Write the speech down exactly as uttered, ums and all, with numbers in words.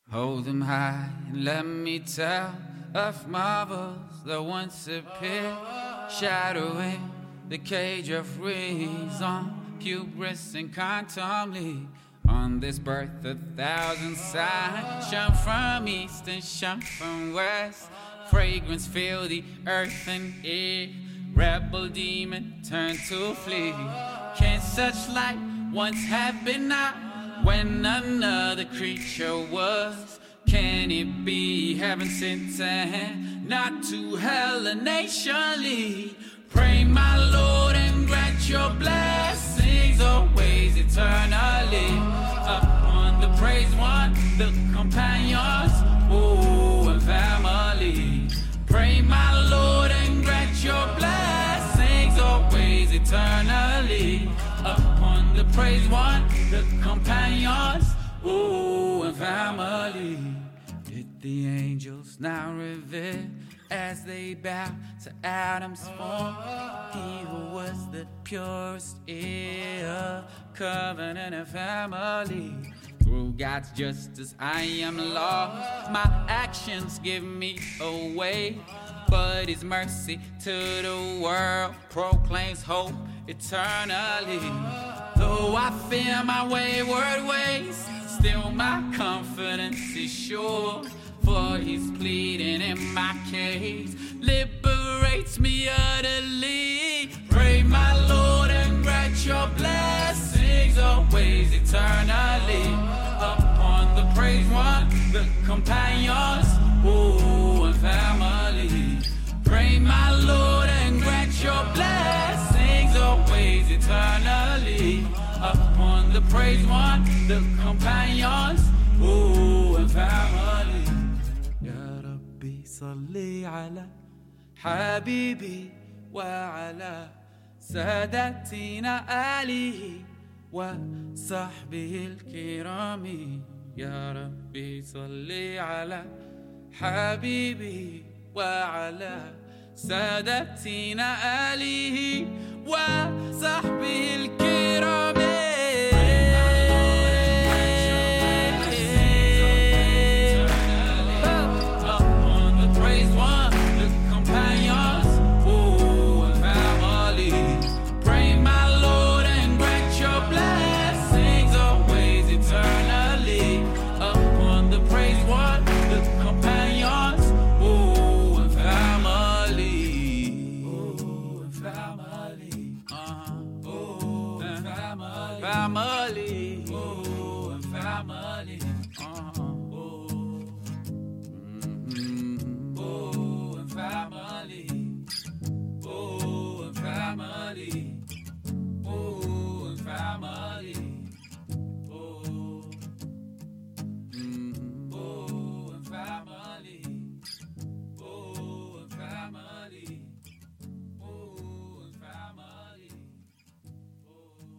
Hold them high and let me tell of marvels that once appeared, shadowing the cage of reason, hubris and quantum leap. On this birth a thousand signs shine from east and shine from west. Fragrance fill the earth and air. Rebel demon turn to flee. Can such light once have been out when another creature was? Can it be heaven sent to hand, not to hell a nation lead? Pray my Lord and grant your blessings always eternally upon the praise one, the companions, oh, and family. Pray my Lord and grant your blessings always eternally upon the praise one, the companions, ooh, and family. Did the angels now reveal as they bow to Adam's form? He who was the purest heir, covenant and family. Through God's justice I am lost. My actions give me away, but His mercy to the world proclaims hope eternally. Though I fear my wayward ways, still my confidence is sure. For His pleading in my case liberates me utterly. Pray my Lord and grant your blessings always eternally upon the praise one, the companions, oh, and family. Pray my Lord and grant your blessings always eternally upon the praise one, the companions, oh, and family. Ya Rabbi salli ala habibi wa ala sadatina alihi wa sahbihi al-kirami. Ya Rabbi salli ala habibi wa ala sadatina alihi wa sahbihi al-kirami. Family, oh, and family, uh, oh, mm-hmm. Oh, and family, oh, and family.